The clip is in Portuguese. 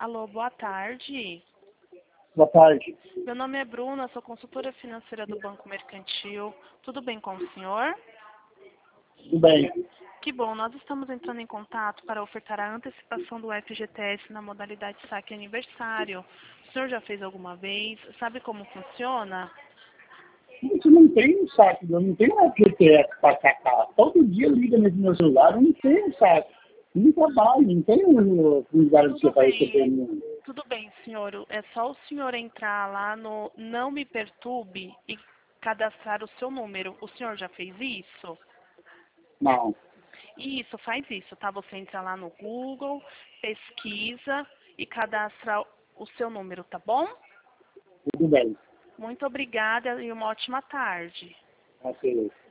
Alô, boa tarde. Boa tarde. Meu nome é Bruna, sou consultora financeira do Banco Mercantil. Tudo bem com o senhor? Tudo bem. Que bom, nós estamos entrando em contato para ofertar a antecipação do FGTS na modalidade saque aniversário. O senhor já fez alguma vez? Sabe como funciona? Você não tem um saco, eu não tenho um FGTS para sacar. Todo dia liga nesse meu celular, eu não tenho um saco. Não trabalho, não tenho um garantia para receber nenhum. Tudo bem, senhor. É só o senhor entrar lá no Não Me Perturbe e cadastrar o seu número. O senhor já fez isso? Não, Isso, faz isso, tá? Você entra lá no Google, pesquisa e cadastra o seu número, tá bom? tudo bem. Muito obrigada e uma ótima tarde. Ok.